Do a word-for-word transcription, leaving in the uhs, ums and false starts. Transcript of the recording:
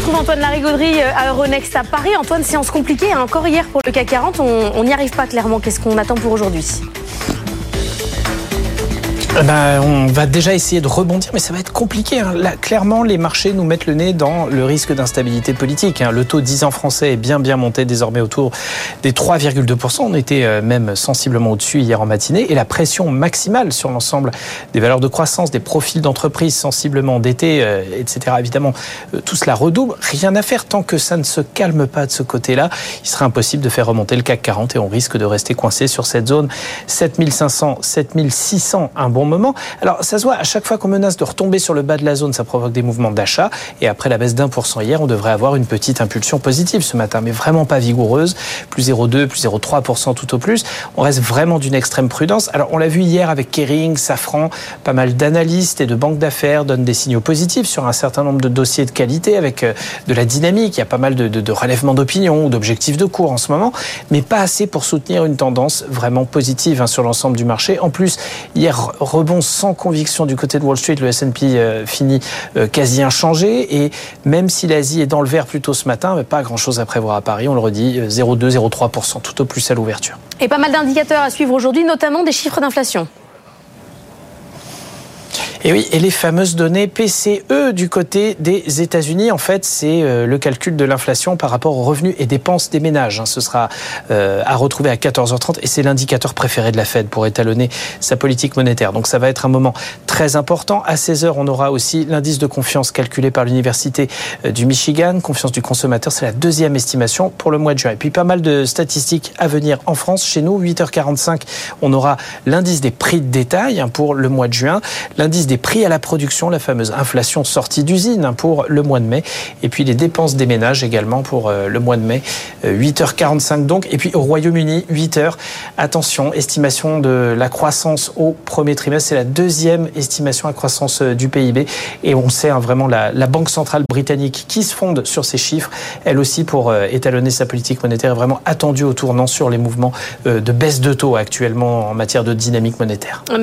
retrouve Antoine Larigauderie à Euronext à Paris. Antoine, séance compliquée, hein, encore hier pour le C A C quarante, on n'y arrive pas clairement. Qu'est-ce qu'on attend pour aujourd'hui ? Ben, on va déjà essayer de rebondir, mais ça va être compliqué. Hein. Là, clairement, les marchés nous mettent le nez dans le risque d'instabilité politique. Hein. Le taux dix ans français est bien bien monté désormais autour des trois virgule deux pour cent. On était même sensiblement au-dessus hier en matinée. Et la pression maximale sur l'ensemble des valeurs de croissance, des profils d'entreprises sensiblement endettés, euh, et cetera. Évidemment, euh, tout cela redouble. Rien à faire tant que ça ne se calme pas de ce côté-là. Il sera impossible de faire remonter le C A C quarante et on risque de rester coincé sur cette zone sept mille cinq cents, sept mille six cents, un bon moment. Alors, ça se voit, à chaque fois qu'on menace de retomber sur le bas de la zone, ça provoque des mouvements d'achat. Et après la baisse d'un pour cent hier, on devrait avoir une petite impulsion positive ce matin, mais vraiment pas vigoureuse. Plus zéro virgule deux, plus zéro virgule trois pour cent tout au plus. On reste vraiment d'une extrême prudence. Alors, on l'a vu hier avec Kering, Safran, pas mal d'analystes et de banques d'affaires donnent des signaux positifs sur un certain nombre de dossiers de qualité avec de la dynamique. Il y a pas mal de, de, de relèvements d'opinion ou d'objectifs de cours en ce moment, mais pas assez pour soutenir une tendance vraiment positive hein, sur l'ensemble du marché. En plus, hier, rebond sans conviction du côté de Wall Street, le S and P euh, finit euh, quasi inchangé et même si l'Asie est dans le vert plus tôt ce matin, mais pas grand-chose à prévoir à Paris, on le redit, zéro virgule deux, zéro virgule trois pour cent tout au plus à l'ouverture. Et pas mal d'indicateurs à suivre aujourd'hui, notamment des chiffres d'inflation. Et oui, et les fameuses données P C E du côté des États-Unis, en fait, c'est euh, le calcul de l'inflation par rapport aux revenus et dépenses des ménages. Hein. Ce sera euh, à retrouver à quatorze heures trente et c'est l'indicateur préféré de la Fed pour étalonner sa politique monétaire. Donc ça va être un moment très important. À seize heures, on aura aussi l'indice de confiance calculé par l'Université du Michigan. Confiance du consommateur, c'est la deuxième estimation pour le mois de juin. Et puis pas mal de statistiques à venir en France. Chez nous, huit heures quarante-cinq, on aura l'indice des prix de détail hein, pour le mois de juin. L'indice des prix à la production, la fameuse inflation sortie d'usine pour le mois de mai, et puis les dépenses des ménages également pour le mois de mai, huit heures quarante-cinq donc, et puis au Royaume-Uni, huit heures, attention, estimation de la croissance au premier trimestre, c'est la deuxième estimation à croissance du P I B, et on sait hein, vraiment la, la Banque centrale britannique qui se fonde sur ces chiffres, elle aussi pour euh, étalonner sa politique monétaire est vraiment attendue au tournant sur les mouvements euh, de baisse de taux actuellement en matière de dynamique monétaire.